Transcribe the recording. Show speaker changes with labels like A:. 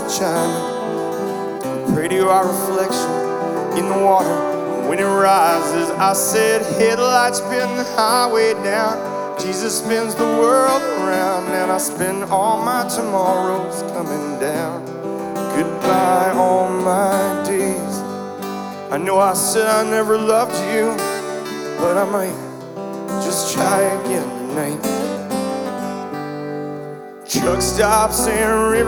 A: chiming. Pray to our reflection in the water when it rises. I said, headlights spin the highway down, Jesus spins the world around, and I spend all my tomorrows coming down. Goodbye all my days. I know I said I never loved you, but I might just try again tonight. Truck stops and river